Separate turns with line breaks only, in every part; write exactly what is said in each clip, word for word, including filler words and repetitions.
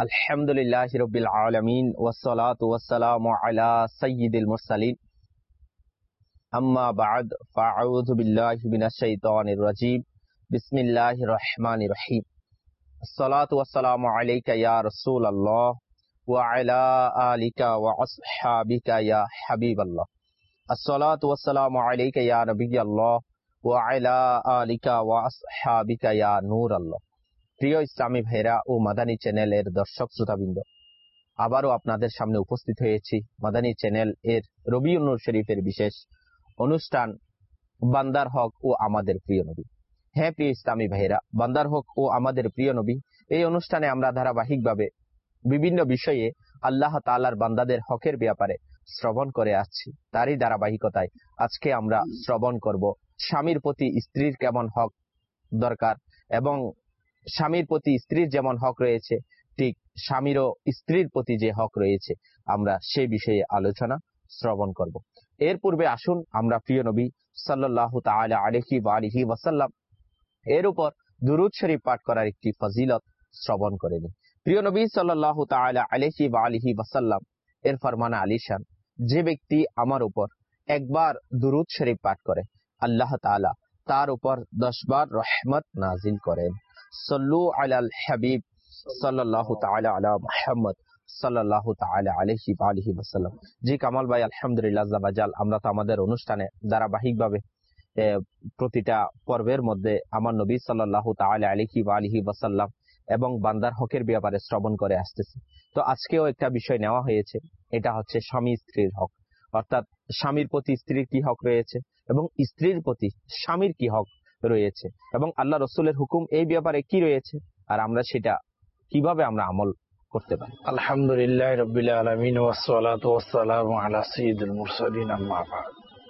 আলহামদুলিল্লাহি রাব্বিল আলামিন ওয়াসসালাতু ওয়াসসালামু আলা সাইয়্যিদিল মুরসালিন আম্মা বা'দ ফাআউযু বিল্লাহি মিনাশ শাইতানির রাজীম বিসমিল্লাহির রহমানির রহিম আসসালাতু ওয়াসসালামু আলাইকা ইয়া রাসূলুল্লাহ ওয়া আলা আলিকা ওয়া আসহাবিকা ইয়া হাবিবাল্লাহ আসসালাতু ওয়াসসালামু আলাইকা ইয়া নবিয়াল্লাহ ওয়া আলা আলিকা ওয়া আসহাবিকা ইয়া নূরাল্লাহ। প্রিয় ইসলামী ভাইরা ও মাদানী চ্যানেলের দর্শক শ্রোতাবৃন্দ, আবারও আপনাদের সামনে উপস্থিত হয়েছি মাদানী চ্যানেল এর রবিউন নূর শরীফের বিশেষ অনুষ্ঠান বান্দার হক ও আমাদের প্রিয় নবী। হ্যাঁ প্রিয় ইসলামী ভাইরা, বান্দার হক ও আমাদের প্রিয় নবী এই অনুষ্ঠানে আমরা ধারাবাহিকভাবে বিভিন্ন বিষয়ে আল্লাহ তাআলার বান্দাদের হকের ব্যাপারে শ্রবণ করে আসছি। তারই ধারাবাহিকতায় আজকে আমরা শ্রবণ করব স্বামীর প্রতি স্ত্রীর কেমন হক দরকার, এবং স্বামীর প্রতি স্ত্রীর যেমন হক রয়েছে ঠিক স্বামীরও স্ত্রীর প্রতি যে হক রয়েছে আমরা সেই বিষয়ে আলোচনা শ্রবণ করব। এর পূর্বে আসুন আমরা প্রিয় নবী সাল্লাল্লাহু তাআলা আলাইহি ওয়া আলিহি ওয়াসাল্লাম এর উপর দুরূদ শরীফ পাঠ করার একটি ফজিলত শ্রবণ করে নিই। প্রিয় নবী সাল্লাল্লাহু তাআলা আলাইহি ওয়া আলিহি ওয়াসাল্লাম এর ফরমান আলিশান, যে ব্যক্তি আমার উপর একবার দুরূদ শরীফ পাঠ করে আল্লাহ তাআলা তার উপর দশ বার রহমত নাজিল করেন। সাল্লু আলাল হাবিব সাল্লাল্লাহু তাআলা আলা মুহাম্মদ সাল্লাল্লাহু তাআলা আলাইহি ওয়া আলিহি ওয়াসাল্লাম। জি কামাল ভাই, আলহামদুলিল্লাহ জাবাজাল, আমরা তো আমাদের অনুষ্ঠানে ধারাবাহিকভাবে প্রতিটা পর্বের মধ্যে আমার নবী সাল্লাল্লাহু তাআলা আলাইহি ওয়া আলিহি ওয়াসাল্লাম এবং বান্দার হকের ব্যাপারে শ্রবণ করে আসতেছি। তো আজকেও একটা বিষয় নেওয়া হয়েছে, এটা হচ্ছে স্বামী স্ত্রীর হক, অর্থাৎ স্বামীর প্রতি স্ত্রীর কি হক রয়েছে এবং স্ত্রীর প্রতি স্বামীর কি হক রয়েছে, এবং আল্লাহ রসুলের হুকুম এই ব্যাপারে কি রয়েছে, আর আমরা সেটা কিভাবে আমরা আমল করতে পারি।
আলহামদুলিল্লাহ রাব্বিল আলামিন ওয়াসসালাতু ওয়াসসালামু আলা সাইয়্যিদিল মুরসালিন আম্মা বা'দ।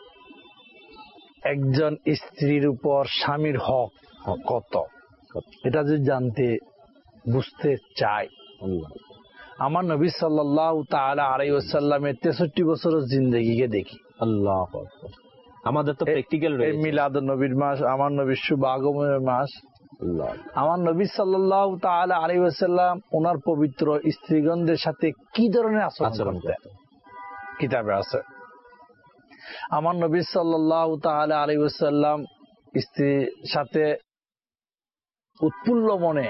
একজন স্ত্রীর উপর স্বামীর হক কত, এটা যদি জানতে বুঝতে চাই, আমার নবী সাল্লাল্লাহু তাআলা আলাইহি ওয়াসাল্লামের তেষট্টি বছরের জিন্দেগিকে দেখি। আল্লাহু আকবার। আমাদের তো প্র্যাকটিক্যাল রয়েছে, মিলাদুন নবীর মাস, আমার নবীর শুভ আগমনের মাস। আমার নবী সাল্লাল্লাহু তাআলা আলাইহি ওয়াসাল্লাম ওনার পবিত্র স্ত্রীগণদের সাথে কি ধরনের আচরণ করতেন কিতাবে আছে। আমার নবী সাল্লাল্লাহু তাআলা আলাইহি ওয়াসাল্লাম স্ত্রীর সাথে উৎফুল্ল মনে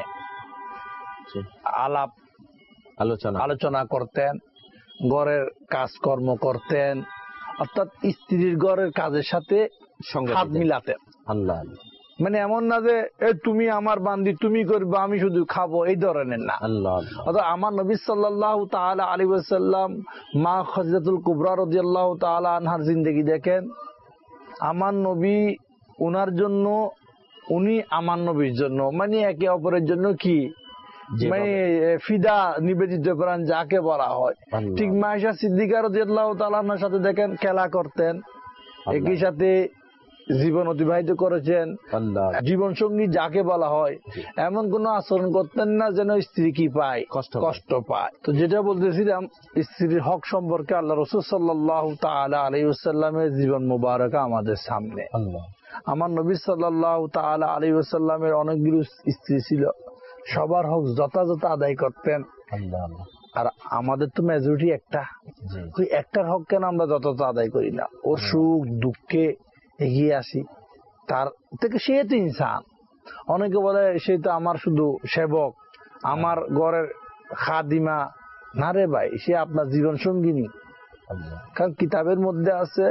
আলাপ আলোচনা আলোচনা করতেন, ঘরের কাজকর্ম করতেন, অর্থাৎ স্ত্রীর ঘরের কাজের সাথে হাত মিলাতেন। আল্লাহ, মানে এমন না যে তুমি আমার বান্দি তুমি করবে আমি শুধু খাবো, এই ধরনের না। আল্লাহ, অর্থাৎ আমার নবী সাল্লাল্লাহু তাআলা আলাইহি ওয়াসাল্লাম মা খাদিজাতুল কুবরা রাদিয়াল্লাহু তাআলা আনহার জিন্দেগি দেখেন। আমার নবী উনার জন্য, উনি আমার নবীর জন্য, মানে একে অপরের জন্য কি মানে ফিদা নিবেদিত করেন যাকে বলা হয়। ঠিক মায়েশা সিদ্দিকা রাদিয়াল্লাহু তাআলা আনহার সাথে দেখেন খেলা করতেন, একই সাথে জীবন অতিবাহিত করেছেন। জীবন সঙ্গী যাকে বলা হয় এমন কোন আচরণ করতেন না যেন স্ত্রী কি পায়, কষ্ট পায়। তো যেটা বলতেছিলাম স্ত্রীর হক সম্পর্কে আল্লাহ রাসূল সাল্লাল্লাহু তাআলা আলাইহি ওয়াসাল্লামের জীবন মুবারক আমাদের সামনে। আমার নবী সাল্লাল্লাহু তাআলা আলাইহি ওয়াসাল্লামের অনেকগুলো স্ত্রী ছিল, সবার হক যথাযথ আদায় করতেন। আর আমাদের তো মেজরিটি একটা, ওই একটার হক কেন আমরা যথাযথ আদায় করি না? ওর সুখ দুঃখে এগিয়ে আসি, তার থেকে সে তো ইনসান। অনেকে বলে সে তো আমার শুধু সেবক, আমার ঘরের খাদিমা। না রে ভাই, সে আপনার জীবন সঙ্গিনী। কারণ কিতাবের মধ্যে আছে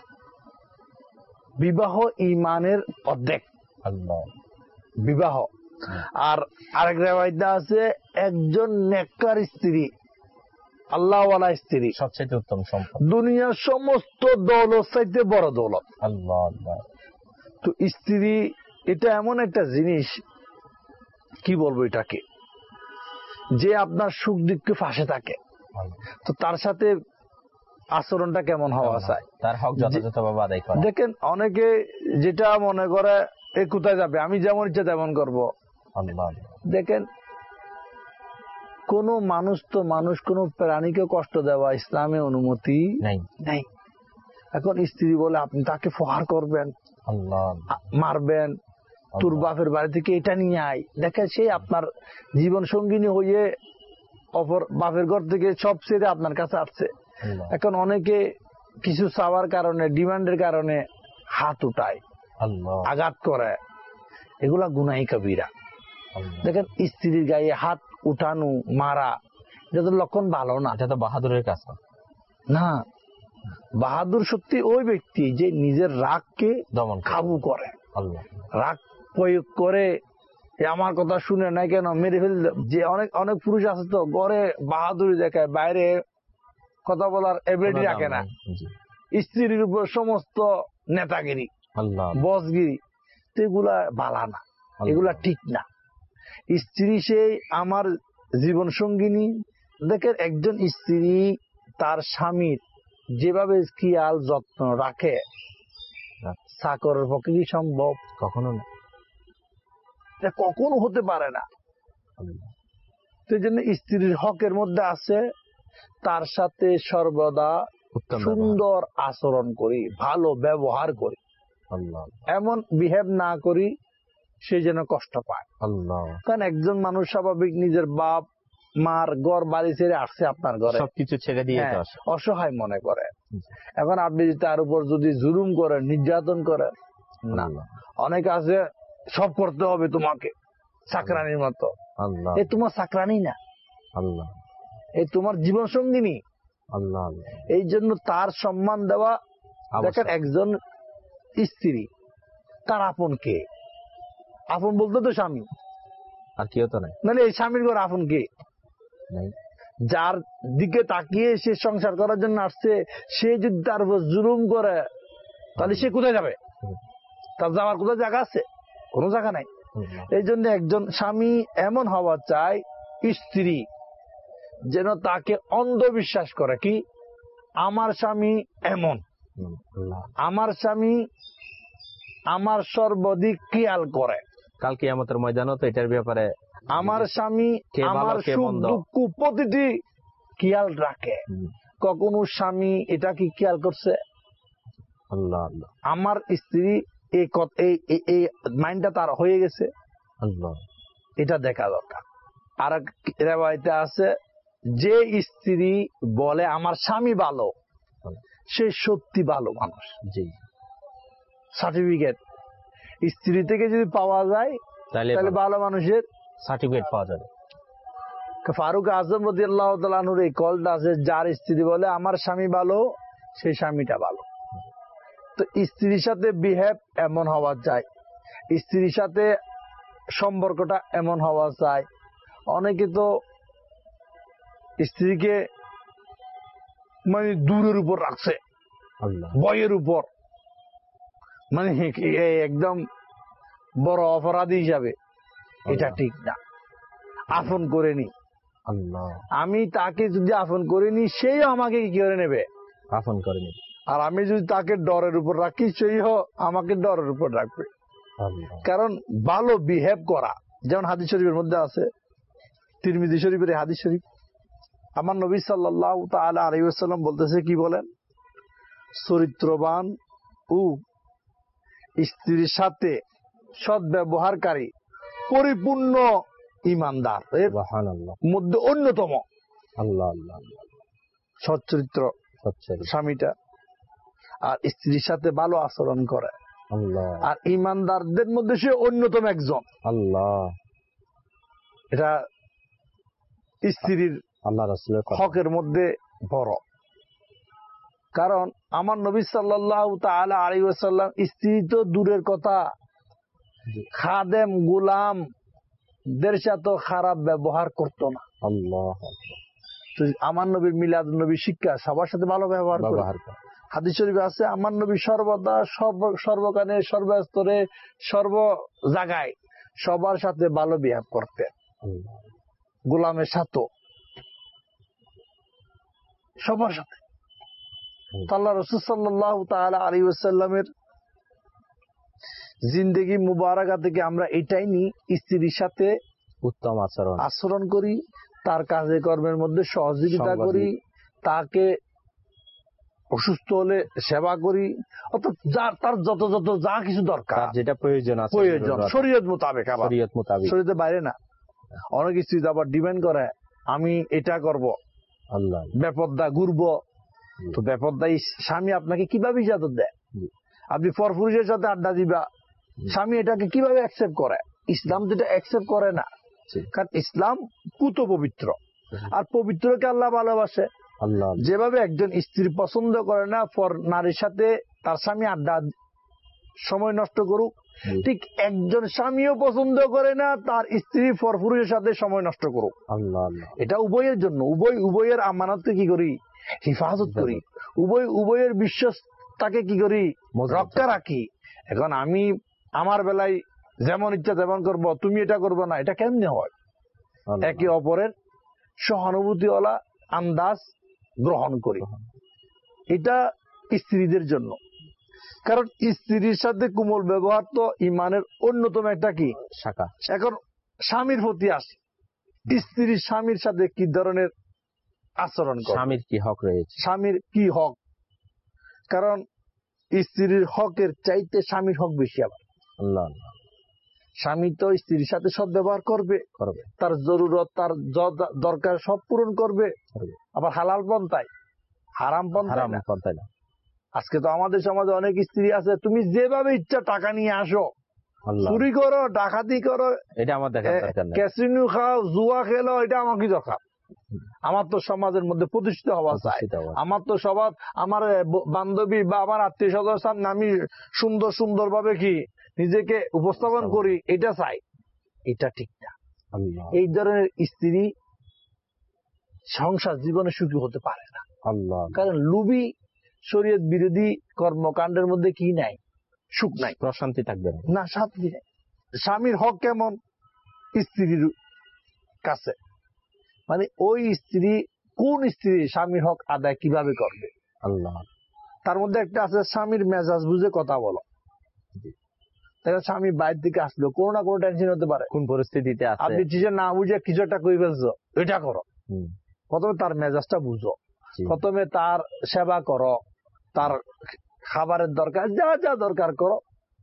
বিবাহ ঈমানের অর্ধেক, বিবাহ। আর আরেক রিওয়ায়াতে আছে একজন নেককার স্ত্রী, আল্লাহওয়ালা স্ত্রী সবচেয়ে উত্তম সম্পদ, দুনিয়ার সমস্ত দৌলত চাইতে বড় দৌলত। আল্লাহ আল্লাহ। তো স্ত্রী এটা এমন একটা জিনিস, কি বলবো এটাকে, যে আপনার সুখ দুঃখে পাশে থাকে। তো তার সাথে আচরণটা কেমন হওয়া চাই, তার হক যথাযথভাবে আদায় করা। দেখেন অনেকে যেটা মনে করে এ কোথায় যাবে, আমি যেমন ইচ্ছা তেমন করবো। দেখেন কোন মানুষ তো মানুষ কোন প্রাণীকে কষ্ট দেওয়া ইসলামে অনুমতি নাই। এখন স্ত্রী বলে আপনি তাকে প্রহার করবেন, মারবেন, তোর বাপের বাড়ি থেকে এটা নিয়ে আয়। দেখেন সে আপনার জীবন সঙ্গিনী হয়ে অপর বাপের ঘর থেকে সব ছেড়ে আপনার কাছে আসছে। এখন অনেকে কিছু চাওয়ার কারণে, ডিমান্ডের কারণে হাত উঠায়, আঘাত করে, এগুলা গুনাহি কবিরা। দেখেন স্ত্রীর গায়ে হাত উঠানো, মারা, এটা তো লক্ষণ ভালো না,
এটা তো বাহাদুরের কাজ
না। বাহাদুর সত্যি ওই ব্যক্তি যে নিজের রাগকে দমন কাবু করে, রাগ প্রয়োগ করে, আমার কথা শুনে নাই কেন মেরে ফেল। যে অনেক অনেক পুরুষ আছে তো ঘরে বাহাদুরি দেখায়, বাইরে কথা বলার এবিলিটি রাখে না, স্ত্রীর উপর সমস্ত নেতাগিরি, বসগিরি, তো এগুলা বালা না, এগুলা ঠিক না। স্ত্রী সেই আমার জীবন সঙ্গিনী। দেখেন একজন স্ত্রী তার স্বামীর যেভাবে খেয়াল যত্ন রাখে, চাকরের পক্ষে কি সম্ভব?
কখনো না,
কখনো হতে পারে না। সেই জন্য স্ত্রীর হকের মধ্যে আছে তার সাথে সর্বদা সুন্দর আচরণ করি, ভালো ব্যবহার করি, এমন বিহেভ না করি সে যেন কষ্ট পায়। কারণ একজন মানুষ স্বাভাবিক নিজের বাপ মার ঘর বাড়ি ছেড়ে আসছে আপনার ঘরে,
সবকিছু ছেড়ে দিয়ে
অসহায় মনে করে। এখন আপনি তার উপর যদি জুলুম করেন, নির্যাতন করেন, না, অনেকে আছে সব করতে হবে তোমাকে, চাকরানির মতো। এ তোমার চাকরানি না, এই তোমার জীবন সঙ্গিনী। এই জন্য তার সম্মান দেওয়া। দেখেন একজন স্ত্রী তার আপন কে? আপন বলতে তো স্বামী,
আর কেউ তো নাই।
নাহলে এই স্বামীর ঘর আপন কে? যার দিকে তাকিয়ে সে সংসার করার জন্য আসছে, সে যদি তার উপর জুলুম করে তাহলে সে কোথায় যাবে? তার যাওয়ার কোথায় জায়গা আছে? কোনো জায়গা নাই। এই জন্য একজন স্বামী এমন হওয়া চাই, স্ত্রী যেন তাকে অন্ধবিশ্বাস করে, কি আমার স্বামী এমন, আমার স্বামী আমার সর্বাধিক খেয়াল করে।
কাল কিয়ামতের ময়দানও তো এটার ব্যাপারে
আমার স্বামী আমার সুখ দুঃখ প্রতিটি খেয়াল রাখে। কখনো স্বামী এটা কি খেয়াল করছে?
আল্লাহ আল্লাহ,
আমার স্ত্রী এই এই মাইন্ডটা তার হয়ে গেছে, এটা দেখা দরকার। আর রেওয়ায়েতে আছে যে স্ত্রী বলে আমার স্বামী ভালো, সে সত্যি ভালো মানুষ। জি, সার্টিফিকেট স্ত্রী থেকে যদি পাওয়া যায় তাহলে ভালো মানুষের
সার্টিফিকেট পাওয়া যাবে।
ফারুক আজম রাদিয়াল্লাহু তাআলা আনহুর এই কলটা আছে, যার স্ত্রী বলে আমার স্বামী ভালো, সেই স্বামীটা ভালো। তো স্ত্রীর সাথে বিহেভ এমন হওয়া চাই, স্ত্রীর সাথে সম্পর্কটা এমন হওয়া চাই। অনেকে তো স্ত্রীকে মানে দূরের উপর রাখছে, বয়ের উপর, মানে একদম বড় অপরাধী হিসাবে। এটা ঠিক না। আপন করে নি, আমি তাকে যদি আপন করে নি, সেই আমাকে কি করে নেবে?
আপন করে নি।
আর আমি যদি তাকে ডরের উপর রাখি, সেই আমাকে ডরের উপর রাখবে। কারণ ভালো বিহেভ করা, যেমন হাদিস শরীফের মধ্যে আছে, তিরমিজি শরীফের হাদিস শরীফ, আমার নবী সাল্লাল্লাহু তাআলা আলাইহি ওয়াসাল্লাম বলতেছে, কি বলেন? চরিত্রবান ও স্ত্রীর সাথে সৎ ব্যবহারকারী পরিপূর্ণ ইমানদার এর মধ্যে অন্যতম।
আল্লাহ আল্লাহ,
সৎ চরিত্র স্বামীটা, আর স্ত্রীর সাথে ভালো আচরণ করে, আর ইমানদারদের মধ্যে সে অন্যতম একজন। আল্লাহ, এটা স্ত্রীর
আল্লাহ রাসূলের
হকের মধ্যে বড়। কারণ আমার নবী সাল্লাল্লাহু তাআলা আলাইহি ওয়াসাল্লাম স্ত্রী তো দূরের কথা, খাদেম গোলাম দের সাথে খারাপ ব্যবহার করতো না।
আল্লাহ,
আমার নবীর মিলাদ নবী শিক্ষা সবার সাথে ভালো ব্যবহার করে। হাদিস শরীফে আছে আমার নবী সর্বদা সর্বকানে সর্বস্তরে সর্ব জায়গায় সবার সাথে ভালো বিহেভ করতেন, গোলামের সাথে, সবার সাথে। আল্লাহ রাসূল সাল্লাল্লাহু তাআলা আলাইহি ওয়াসাল্লামের জিন্দেগি মুবারাকা থেকে আমরা এটাই নিই, স্ত্রীর সাথে
উত্তম আচরণ
আচরণ করি, তার কাজে কর্মের মধ্যে সহযোগিতা করি, তাকে অসুস্থ হলে সেবা করি, অর্থাৎ যার তার যত যত যা কিছু দরকার,
যেটা প্রয়োজন আছে
প্রয়োজন শরীয়ত মোতাবেক,
শরীয়ত মোতাবেক,
শরীয়তের বাইরে না। অনেক স্ত্রী আবার ডিমান্ড করে আমি এটা করব,
আল্লাহ
বেপরদা ঘুরবো, তো বেপরদা স্বামী আপনাকে কিভাবে ইজাজত দেয়? আপনি পরপুরুষের সাথে আড্ডা দিবা, স্বামী এটাকে কিভাবে অ্যাকসেপ্ট করে? ইসলাম যেটা অ্যাকসেপ্ট করে না, কারণ ইসলাম পুত পবিত্র, আর পবিত্রকে আল্লাহ ভালোবাসে।
আল্লাহ
যেভাবে একজন স্ত্রী পছন্দ করে না পর নারীর সাথে তার স্বামী আড্ডা সময় নষ্ট করুক, ঠিক একজন স্বামীও পছন্দ করে না তার স্ত্রী পরপুরুষের সাথে সময় নষ্ট করুক।
আল্লাহ
এটা উভয়ের জন্য, উভয় উভয়ের আমানতকে কি করি? হেফাজত করি, উভয় উভয়ের বিশ্বাসটাকে কি করি? রক্ষা রাখি। এখন আমি আমার বেলায় যেমন ইচ্ছা তেমন করব, তুমি এটা করবে না, এটা কেমনে হয়? একে অপরের সহানুভূতিওয়ালা আন্দাজ গ্রহণ করি, এটা স্ত্রীদের জন্য। কারণ স্ত্রীর সাথে কোমল ব্যবহার তো ইমানের অন্যতম একটা কি শাখা। এখন স্বামীর প্রতি আসি, স্ত্রীর স্বামীর সাথে কি ধরনের আচরণ করে,
স্বামীর কি হক রয়েছে,
স্বামীর কি হক? কারণ স্ত্রীর হকের চাইতে স্বামীর হক বেশি। আবার
আল্লাহ
স্বামী তো স্ত্রীর সাথে সব ব্যবহার করবে,
করবে,
তার জরুরত তার দরকার সব পূরণ করবে, আবার হালাল পন্থায়, হারাম পন্থায় না। আজকে তো আমাদের সমাজে অনেক স্ত্রী আছে, তুমি যেভাবে ইচ্ছা টাকা নিয়ে আসো, চুরি করো, ডাকাতি করো,
এটা আমার দেখার দরকার নেই,
ক্যাসিনো খাও, জুয়া খেলো, এটা আমার কি দরকার? আমার তো সমাজের মধ্যে প্রতিষ্ঠিত হওয়া চাই, আমার তো সবার আমার বান্ধবী বা আমার আত্মীয় স্বজনের সামনে আমি সুন্দর সুন্দর ভাবে কি নিজেকে উপস্থাপন করি, এটা চাই। এটা ঠিক না। এই ধরনের স্ত্রী সংসার জীবনে সুখী হতে পারে না। কারণ লুবি শরীয়ত বিরোধী কর্মকাণ্ডের মধ্যে কি নাই? সুখ নাই,
প্রশান্তি থাকবে
না, শান্তি নেই। স্বামীর হক কেমন স্ত্রীর কাছে? মানে ওই স্ত্রী কোন স্ত্রী স্বামীর হক আদায় কিভাবে করবে?
আল্লাহ
তার মধ্যে একটা আছে স্বামীর মেজাজ বুঝে কথা বলো। স্বামী বাইরে থেকে আসলো, কোনো না কোনো টেনশন হতে পারে,
কোন পরিস্থিতিতে আছে,
আপনি কিছু না বুঝে কিছু একটা করে ফেলছো, এটা করো। প্রথমে তার মেজাজটা বুঝো, প্রথমে তার সেবা করো, তার খাবারের দরকার যা যা দরকার করো।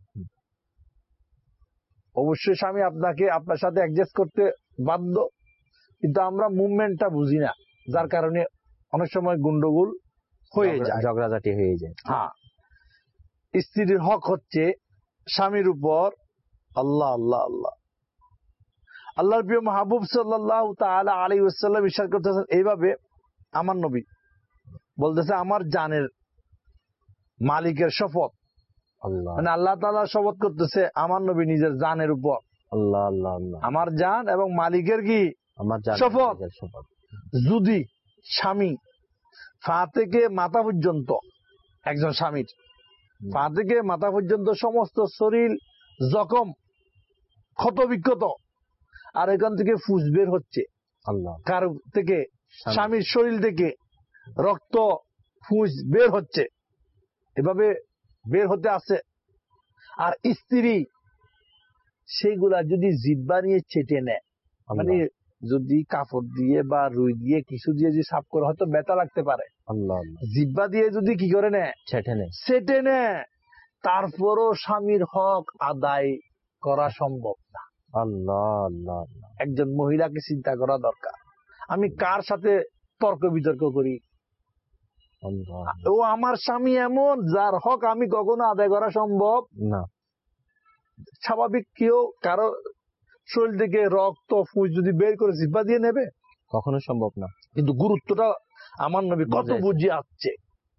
অবশ্যই স্বামী আপনাকে আপনার সাথে অ্যাডজাস্ট করতে বাধ্য, কিন্তু আমরা মুভমেন্টটা বুঝি না, যার কারণে অনেক সময় গন্ডগোল হয়ে যায়,
ঝগড়াঝাটি হয়ে যায়।
হ্যাঁ, স্ত্রীর হক হচ্ছে স্বামীর উপর আল্লাহ আল্লাহ আল্লাহ আল্লাহর প্রিয় মাহবুব সাল্লাল্লাহু তাআলা আলাইহি ওয়াসাল্লাম ইরশাদ করতেছেন এইভাবে, আমার নবী বলতেছে, আমার জানের মালিকের শপথ, মানে আল্লাহ তাআলা শপথ করতেছে আমার নবী নিজের জানের উপর,
আল্লাহ আল্লাহ আল্লাহ
আমার জান এবং মালিকের কি শপথ, যদি স্বামী পা থেকে মাথা পর্যন্ত, একজন স্বামীর পা থেকে মাথা পর্যন্ত সমস্ত শরীর জখম ক্ষত বিক্ষত, আর এখান থেকে ফুস বের হচ্ছে,
আল্লাহ
কার থেকে? স্বামীর শরীর থেকে রক্ত ফুস বের হচ্ছে, এভাবে বের হতে আছে, আর স্ত্রী সেইগুলা যদি জিহ্বা নিয়ে চেটে নেয়, মানে যদি কাপড় দিয়ে বা রুই দিয়ে কিছু দিয়ে যদি সাফ করে, হয়তো ব্যথা লাগতে পারে, জিহ্বা দিয়ে যদি কি করে নেয়,
চেটে নেয়,
চেটে নেয়, তারপরও স্বামীর হক আদায় করা সম্ভব না।
আল্লাহ আল্লাহ,
একজন মহিলাকে চিন্তা করা দরকার, আমি কার সাথে তর্ক বিতর্ক করি? ও আমার স্বামী এমন যার হক আমি কখনো আদায় করা সম্ভব না। স্বাভাবিক কেউ কারো শরীর থেকে রক্ত ফুস যদি বের করে জিহ্বা দিয়ে নেবে,
কখনো সম্ভব না।
কিন্তু গুরুত্বটা আমার নবী কত বুঝিয়ে আসছে।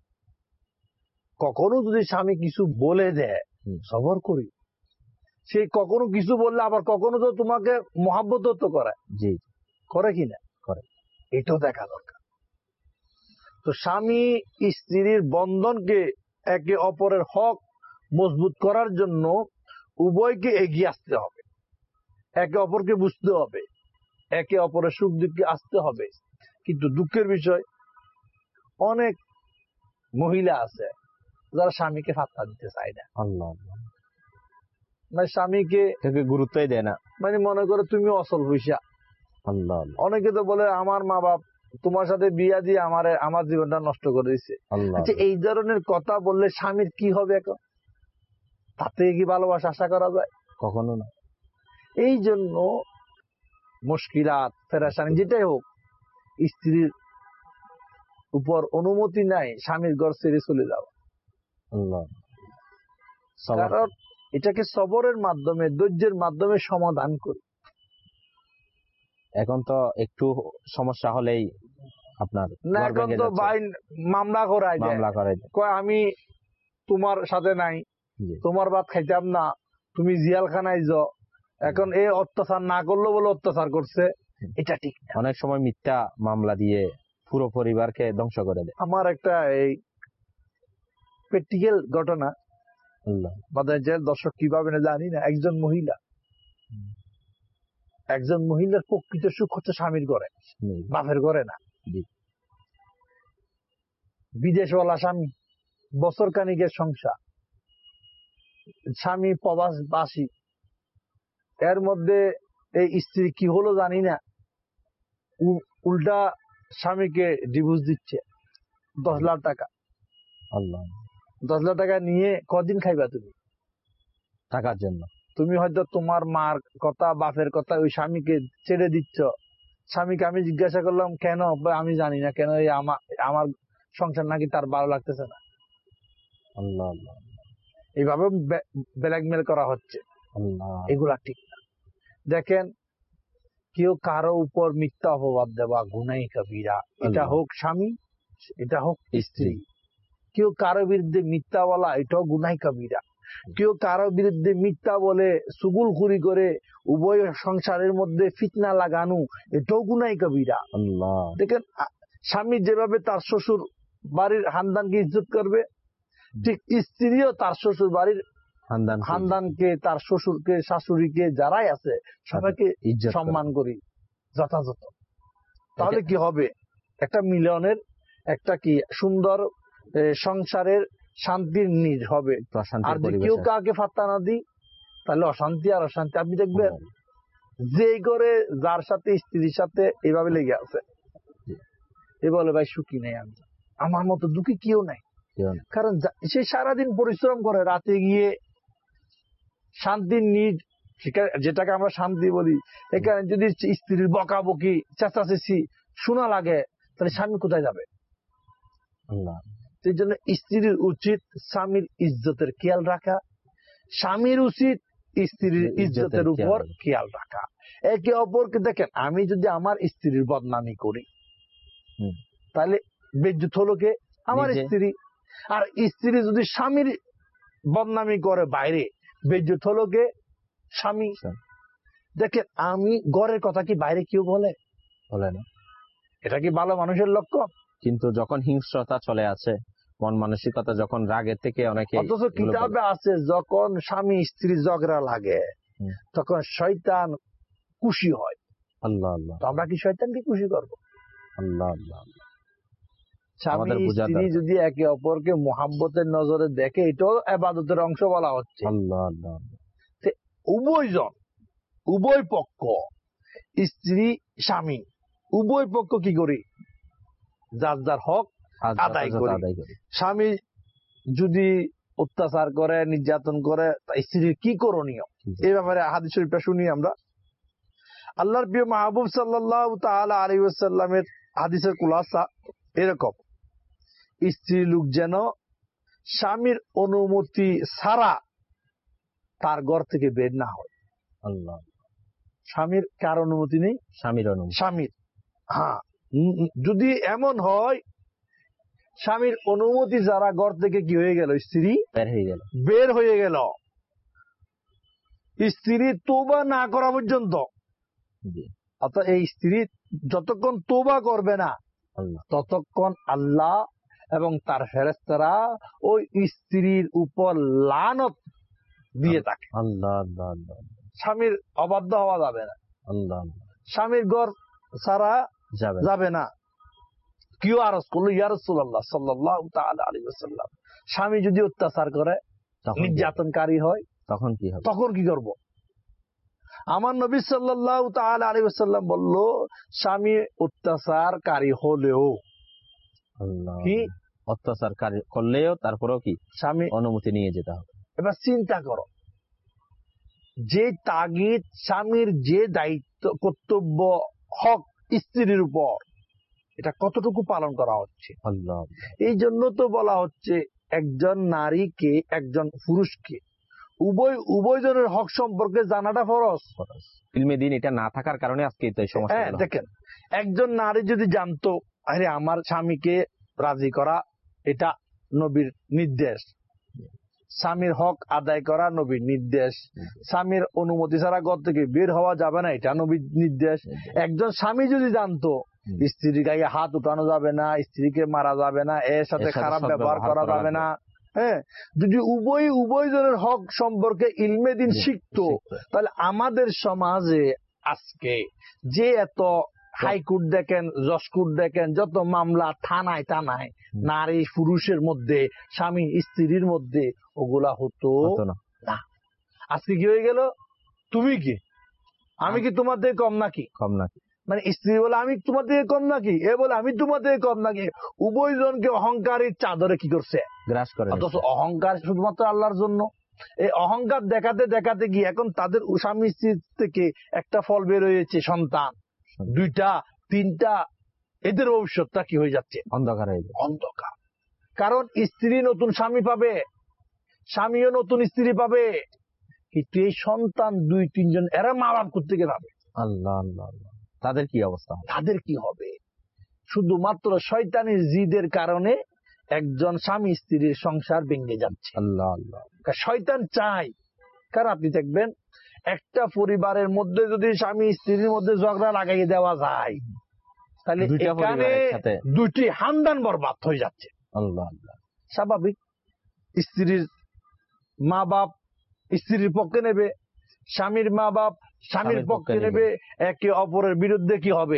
কখনো যদি স্বামী কিছু বলে দেয়, সবর করি, সে কখনো কিছু বললে আবার কখনো তো তোমাকে মহাব্বত তো করে,
জি
করে কিনা করে, এটাও দেখা দরকার। তো স্বামী স্ত্রীর বন্ধনকে একে অপরের হক মজবুত করার জন্য উভয়কে এগিয়ে আসতে হবে, একে অপরকে বুঝতে হবে, একে অপরের সুখ দুঃখে আসতে হবে। কিন্তু দুঃখের বিষয়, অনেক মহিলা আছে যারা স্বামীকে পাত্তা দিতে চায় না,
আল্লাহ,
মানে স্বামীকে
গুরুত্বই দেয় না,
মানে মনে করে তুমি অসল পয়সা।
আল্লাহ,
অনেকে তো বলে আমার মা বাপ তোমার সাথে বিয়া দিয়ে আমার আমার জীবনটা নষ্ট করে দিচ্ছে। আচ্ছা, এই ধরনের কথা বললে স্বামীর কি হবে? এখন তার থেকে কি ভালোবাসা আশা করা যায়? কখনো না। এই জন্য মুশকিলাত, পেরেশানি যেটাই হোক, স্ত্রীর উপর অনুমতি নাই স্বামীর ঘর ছেড়ে চলে যাওয়া। কারণ এটাকে সবরের মাধ্যমে, ধৈর্যের মাধ্যমে সমাধান করি।
এখন তো একটু সমস্যা হলেই আপনার
না, এখন তো ভাই মামলা করাই
মামলা করাই
কয় আমি তোমার সাথে নাই, তোমার ভাত খাইতাম না, তুমি জিয়ালখানায় যাও। এখন এই অত্যাচার না করলো বলে অত্যাচার করছে, এটা ঠিক না।
অনেক সময় মিথ্যা মামলা দিয়ে পুরো পরিবারকে ধ্বংস করে দেয়।
আমার একটা এই প্র্যাকটিক্যাল ঘটনা, বাংলাদেশের দর্শক কিভাবে না জানি না, একজন মহিলা একজন মহিলার প্রকৃত সুখ হচ্ছে স্বামীর ঘরে, বাপের ঘরে না। বিদেশওয়ালা স্বামী, বছর খানিকের সংসার, স্বামী প্রবাসবাসী, এর মধ্যে এই স্ত্রী কি হলো জানি না, উল্টা স্বামীকে ডিভোর্স দিচ্ছে দশ লাখ টাকা।
আল্লাহ,
দশ লাখ টাকা নিয়ে কদিন খাইবা তুমি
টাকার জন্য?
তুমি হয়তো তোমার মার কথা, বাপের কথা ওই স্বামীকে ছেড়ে দিচ্ছ। স্বামীকে আমি জিজ্ঞাসা করলাম কেন, আমি জানি না কেন, এই আমার সংসার নাকি তার ভালো লাগতেছে না।
আল্লাহ আল্লাহ,
এইভাবে ব্ল্যাকমেল করা হচ্ছে, এগুলা ঠিক না। দেখেন, কেউ কারো উপর মিথ্যা অপবাদ দেওয়া গুনাই কবিরা, এটা হোক স্বামী, এটা হোক স্ত্রী। কেউ কারো বিরুদ্ধে মিথ্যা বলা, এটাও গুনাই কবিরা। কেউ কারো বিরুদ্ধে মিথ্যা বলে সুগুলখুরি করে উভয় সংসারের মধ্যে ফিতনা লাগানো, এটাও গুনাই কবিরা। দেখেন, স্বামী যেভাবে তার শ্বশুর বাড়ির খানদানকে ইজ্জত করবে, ঠিক স্ত্রীও তার শ্বশুর বাড়ির খানদানকে, তার শ্বশুরকে, শাশুড়িকে, যারাই আছে সবাইকে সম্মান করি যথাযথ। তাহলে কি হবে? একটা মিলনের, একটা কি সুন্দর সংসারের শান্তির নিজ হবে। আর যদি কেউ কাউকে ফাত্তা না দিই, তাহলে অশান্তি আর অশান্তি। আপনি দেখবেন যে করে যার সাথে স্ত্রীর সাথে এভাবে লেগে আছে, এ বলে ভাই সুখী নেই আমি, আমার মতো দুঃখী কেউ নাই। কারণ সে সারাদিন পরিশ্রম করে, রাতে গিয়ে শান্তির নিজ, যেটাকে আমরা শান্তি বলি, এখানে যদি স্ত্রীর বকাবকি, চেঁচাচেঁচি শোনা লাগে, তাহলে স্বামী কোথায় যাবে? সেই জন্য স্ত্রীর উচিত স্বামীর ইজ্জতের খেয়াল রাখা, স্বামীর উচিত স্ত্রীর ইজ্জতের উপর খেয়াল রাখা। একে অপরকে দেখেন, আমি যদি আমার স্ত্রীর বদনামি করি, তাহলে বেজ্জত হলো কে? আমার স্ত্রী। আর স্ত্রী যদি স্বামীর বদনামি করে বাইরে, বেজ্জত হলো কে? স্বামী। দেখেন, আমি ঘরের কথা কি বাইরে কেউ বলে? বলে না। এটা কি ভালো মানুষের লক্ষণ? কিন্তু যখন হিংস্রতা চলে আসে, মন মানসিকতা যখন রাগের থেকে অনেকে, অথচ কিতাবে আছে যখন স্বামী স্ত্রী ঝগড়া লাগে তখন শয়তান খুশি হয়। আল্লাহ আল্লাহ, তো আমরা কি শয়তানকে খুশি করবো? আল্লাহ আল্লাহ। স্বামী স্ত্রী যদি একে অপরকে মোহাব্বতের নজরে দেখে, এটাও ইবাদতের অংশ বলা হচ্ছে। আল্লাহ আল্লাহ। উভয়জন, উভয় পক্ষ, স্ত্রী স্বামী, উভয় পক্ষ কি করি? যার যার হক আদায় করি। স্বামী যদি অত্যাচার করে, নির্যাতন করে, স্ত্রীর কি করণীয়, এই ব্যাপারে হাদিস শরীফটা শুনি আমরা। আল্লাহর প্রিয় মাহবুব সাল্লাল্লাহু তাআলা আলাইহি ওয়াসাল্লামের হাদিসের খুলাসা এরকম: স্ত্রী লোক যেন স্বামীর অনুমতি ছাড়া তার ঘর থেকে বের না হয়। আল্লাহ। স্বামীর কার অনুমতি নেই? স্বামীর অনুমতি। স্বামীর, হ্যাঁ, যদি এমন হয় স্বামীর অনুমতি যারা ঘর থেকে কি হয়ে গেল, স্ত্রী বের হয়ে গেল, বের হয়ে গেল, স্ত্রী তোবা না করা পর্যন্ত, অর্থাৎ এই স্ত্রী যতক্ষণ তোবা করবে না ততক্ষণ আল্লাহ এবং তার ফেরেশতারা ওই স্ত্রীর উপর লানত দিয়ে থাকে। আল্লাহ আল্লাহ আল্লাহ। স্বামীর অবাধ্য হওয়া যাবে না। আল্লাহ। স্বামীর ঘর ছাড়া যাবে না। কেউ আরজ করলো, ইয়া রাসূলুল্লাহ সাল্লাল্লাহু তাআলা আলাইহি ওয়াসাল্লাম, স্বামী যদি অত্যাচার করে, নির্যাতনকারী হয়, তখন কি হবে? তখন কি করব? আমার নবী সাল্লাল্লাহু তাআলা আলাইহি ওয়াসাল্লাম বলল, স্বামী অত্যাচারকারী হলেও, কি অত্যাচারকারী করলেও তারপরেও কি স্বামী অনুমতি নিয়ে যেতে হবে। এবার চিন্তা করো, যে তাগিদ স্বামীর, যে দায়িত্ব কর্তব্য হক স্ত্রীর উপর, এটা কতটুকু পালন করা হচ্ছে। আল্লাহ, এই জন্য তো বলা হচ্ছে একজন নারীকে একজন পুরুষকে উভয় উভয়জনের হক সম্পর্কে জানাটা ফরজ।
ইলমে দিন এটা না থাকার কারণে আজকে এই সমস্যা।
হ্যাঁ, দেখেন, একজন নারী যদি জানতো আরে আমার স্বামীকে রাজি করা এটা নবীর নির্দেশ, স্বামীর হক আদায় করা নবীর নির্দেশ, স্বামীর অনুমতি ছাড়া ঘর থেকে বের হওয়া যাবে না এটা নবীর নির্দেশ। একজন স্বামী যদি জানতো স্ত্রীর গায়ে হাত উঠানো যাবে না, স্ত্রীকে মারা যাবে না, এর সাথে খারাপ ব্যবহার করা যাবে না, হ্যাঁ, যদি উভয় উভয়জনের হক সম্পর্কে ইলমে দিন শিখতো, তাহলে আমাদের সমাজে আজকে যে এত হাইকোর্ট দেখেন, জজকোর্ট দেখেন, যত মামলা থানায় টানায় নারী পুরুষের মধ্যে, স্বামী স্ত্রীর মধ্যে, ওগুলা হতো না। আজকে কি হয়ে গেল, তুমি কি আমি কি তোমার থেকে কম নাকি,
কম নাকি,
মানে স্ত্রী বলে আমি তোমার থেকে কম নাকি, এ বলে আমি তোমার থেকে কম নাকি, উভয়জনকে অহংকারের চাদরে কি করছে গ্রাস করে। অথচ অহংকার শুধুমাত্র আল্লাহর জন্য। এই অহংকার দেখাতে দেখাতে গিয়ে এখন তাদের স্বামী স্ত্রী থেকে একটা ফল বের হয়েছে, সন্তান দুইটা তিনটা, এদের ভবিষ্যৎটা কি হয়ে যাচ্ছে,
অন্ধকার হয়ে যাচ্ছে,
অন্ধকার। কারণ স্ত্রী নতুন স্বামী পাবে, স্বামীও নতুন স্ত্রী পাবে, কিন্তু এই সন্তান দুই তিনজন এরা মা বাপ কোত্থেকে পাবে।
আল্লাহ আল্লাহ আল্লাহ, তাদের কি অবস্থা,
তাদের কি হবে। শুধুমাত্র শয়তানের জিদের কারণে একজন স্বামী স্ত্রীর সংসার ভেঙে যাচ্ছে।
আল্লাহ আল্লাহ,
শয়তান চাই। কারণ আপনি দেখবেন একটা পরিবারের মধ্যে যদি স্বামী স্ত্রীর মধ্যে ঝগড়া লাগাই দেওয়া যায়, তাহলে এখানে দুইটি খানদান বরবাদ হয়ে যাচ্ছে।
আল্লাহ আল্লাহ,
স্বাভাবিক। স্ত্রীর মা বাপ স্ত্রীর পক্ষে নেবে, স্বামীর মা বাপ স্বামীর পক্ষে নেবে, একে অপরের বিরুদ্ধে কি হবে,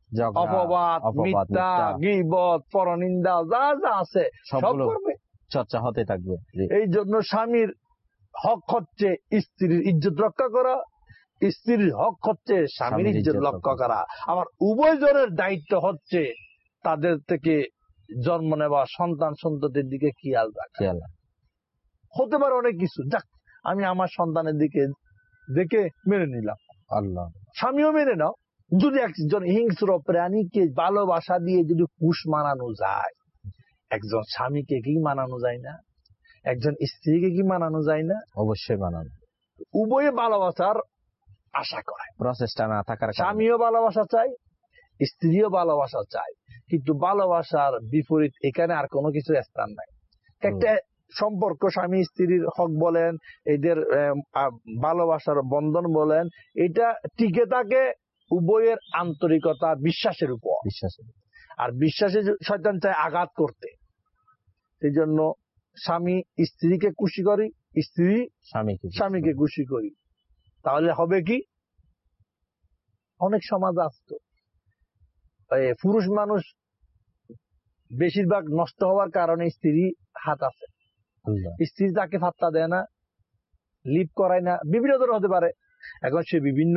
অপবাদ, মিথ্যা, গীবত, পরনিন্দা, যা যা আছে সব করবে,
চর্চা হতে থাকবে।
এই জন্য স্বামীর হক হচ্ছে স্ত্রীর ইজ্জত রক্ষা করা, স্ত্রীর হক হচ্ছে স্বামীর ইজ্জত রক্ষা করা। আবার উভয়জনের দায়িত্ব হচ্ছে তাদের থেকে জন্ম নেওয়া সন্তান সন্ততির দিকে খেয়াল রাখা। হতে পারে অনেক কিছু, যাক আমি আমার সন্তানের দিকে দেখে মেনে নিলাম, আল্লাহ স্বামীও মেনে নাও। যদি একজন হিংস্র প্রাণীকে ভালোবাসা দিয়ে যদি পুষ মানানো যায়, একজন স্বামীকে কি মানানো যায় না, একজন স্ত্রীকে কি মানানো যায় না?
অবশ্যই মানানো।
উভয়ে ভালোবাসার আশা করে,
প্রচেষ্টা না থাকার,
স্বামীও ভালোবাসা চাই, স্ত্রীও ভালোবাসা চাই, কিন্তু ভালোবাসার বিপরীত এখানে আর কোনো কিছু স্থান নাই। একটা সম্পর্ক স্বামী স্ত্রীর হক বলেন, এদের ভালোবাসার বন্ধন বলেন, এটা টিকে থাকে উভয়ের আন্তরিকতা, বিশ্বাসের উপর।
বিশ্বাসের
আর বিশ্বাসে শয়তান চায় আঘাত করতে। সেই জন্য স্বামী স্ত্রীকে খুশি করি, স্ত্রী
স্বামীকে
স্বামীকে খুশি করি, তাহলে হবে কি, অনেক সমাজ আসতো পুরুষ মানুষ বেশিরভাগ নষ্ট হওয়ার কারণে স্ত্রী হাত আছে, স্ত্রী তাকে পাত্তা দেয় না, লিপ করায় না, বিভিন্ন ধরনের হতে পারে। এখন সে বিভিন্ন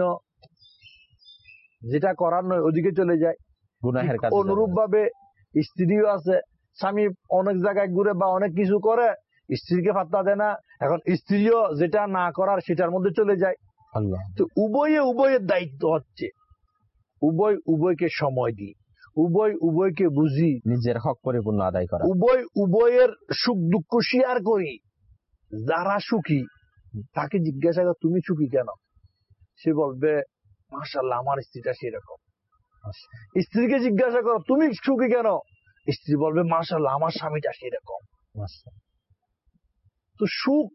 যেটা করার নয় ওদিকে চলে যায়,
গুনাহের কাজ।
অনুরূপ ভাবে স্ত্রীও আছে, স্বামী অনেক জায়গায় ঘুরে বা অনেক কিছু করে, স্ত্রীকে পাত্তা দেয় না, এখন স্ত্রীও যেটা না করার সেটার মধ্যে চলে যায়।
আল্লাহ,
তো উভয়ে উভয়ের দায়িত্ব হচ্ছে উভয় উভয়কে সময় দিই, উভয় উভয়কে বুঝি,
নিজের হক পরিপূর্ণ আদায় করা,
উভয় উভয়ের সুখ দুঃখ শেয়ার করি। যারা সুখী তাকে জিজ্ঞাসা কর তুমি সুখী কেন, সে বলবে মাশাআল্লাহ আমার স্ত্রীটা সেরকম। স্ত্রীকে জিজ্ঞাসা করো তুমি সুখী কেন, স্ত্রী বলবে মাশাআল্লাহ আমার স্বামীটা সেরকম। তো সুখ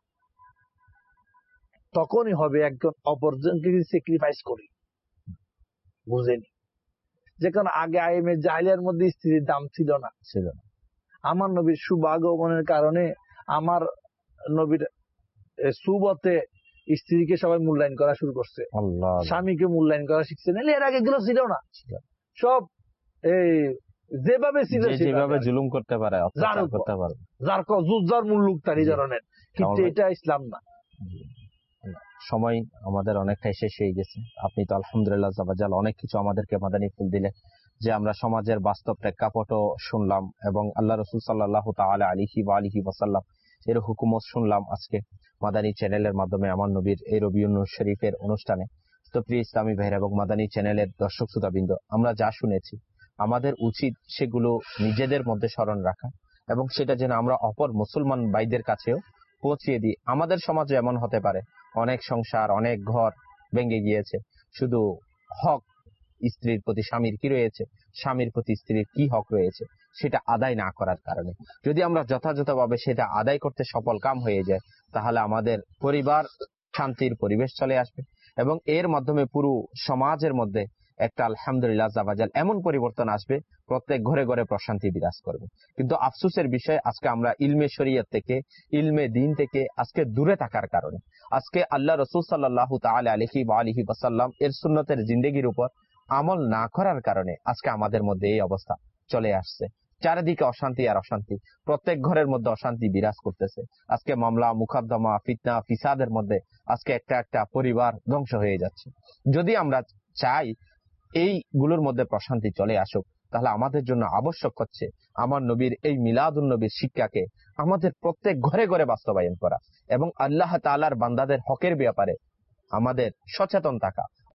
তখনই হবে একজন অপরজনকে স্যাক্রিফাইস করি, বুঝেনি। যেখানে আগে আইএমএ জাহিলিয়ার মধ্যে স্ত্রীর দাম ছিল না ছিল না আমার নবীর সুভাগমনের কারণে আমার নবীর সুবতে স্ত্রীকে সবাই মূল্যায়ন করা শুরু করছে, স্বামীকে মূল্যায়ন করা শিখছে। নাহলে এর আগে এগুলো ছিল না, সব এই যেভাবে ছিল
যেভাবে জুলুম করতে পারে, অত্যাচার করতে পারে,
যার যার মুল্লুক তার এই ধরনের, কিন্তু এটা ইসলাম না।
সময় আমাদের অনেকটাই শেষ হয়ে গেছে। আপনি তো আলহামদুলিল্লাহ জাবাজাল অনেক কিছু আমাদেরকে মাদানী ফুল দিলে, যে আমরা সমাজের বাস্তব প্রেক্ষাপটও শুনলাম এবং আল্লাহ রসুল সাল্লাল্লাহু তাআলা আলাইহি ওয়া আলিহি ওয়াসাল্লাম এর হুকুমত শুনলাম আজকে মাদানী চ্যানেলের মাধ্যমে আমার নবীর এই রবিউল নূর শরীফের অনুষ্ঠানে। তো প্রিয় ইসলামী ভাইরা এবং মাদানী চ্যানেলের দর্শক শ্রোতাবৃন্দ, আমরা যা শুনেছি আমাদের উচিত সেগুলো নিজেদের মধ্যে স্মরণ রাখা, এবং সেটা যেন আমরা অপর মুসলমান ভাইদের কাছেও পৌঁছিয়ে দিই। আমাদের সমাজে এমন হতে পারে অনেক সংসার, অনেক ঘর ভেঙে গিয়েছে শুধু হক স্ত্রীর প্রতি স্বামীর কি রয়েছে, স্বামীর প্রতি স্ত্রীর কি হক রয়েছে সেটা আদায় না করার কারণে। যদি আমরা যথাযথভাবে সেটা আদায় করতে সফল কাম হয়ে যায়, তাহলে আমাদের পরিবার শান্তির পরিবেশ চলে আসবে, এবং এর মাধ্যমে পুরো সমাজের মধ্যে একটা আলহামদুলিল্লাহ জাবাজাল এমন পরিবর্তন আসবে, প্রত্যেক ঘরে ঘরে প্রশান্তি বিরাজ করবে। কিন্তু আফসোসের বিষয়, আজকে আমরা ইলমে শরীয়ত থেকে, ইলমে দ্বীন থেকে আজকে দূরে থাকার কারণে, আজকে আল্লাহ রাসূল সাল্লাল্লাহু তাআলা আলাইহি ওয়া আলিহি ওয়াসাল্লাম এর সুন্নতের জিন্দেগির উপর আমল না করার কারণে আজকে আমাদের মধ্যে এই অবস্থা চলে আসছে। চারিদিকে অশান্তি আর অশান্তি, প্রত্যেক ঘরের মধ্যে অশান্তি বিরাজ করতেছে। আজকে মামলা মুকদ্দমা, ফিতনা ফিসাদের মধ্যে আজকে একটা একটা পরিবার ধ্বংস হয়ে যাচ্ছে। যদি আমরা চাই এইগুলোর মধ্যে প্রশান্তি চলে আসুক, তাহলে আমাদের জন্য আবশ্যক হচ্ছে আমার নবীর এই মিলাদুন নবীর শিক্ষাকে আমাদের প্রত্যেক ঘরে ঘরে বাস্তবায়ন করা, এবং আল্লাহ তাআলার বান্দাদের হকের ব্যাপারে আমাদের সচেতন থাকা,